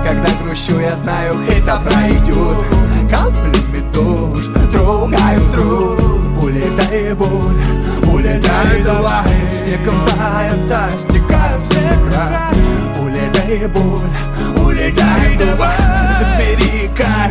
Когда грущу, я знаю, это пройдет. Каплями дождь трогают труд. Улетай, боль, улетай, давай. Снегом тая, стекают все края. Улетай, боль, улетай, давай. Забери,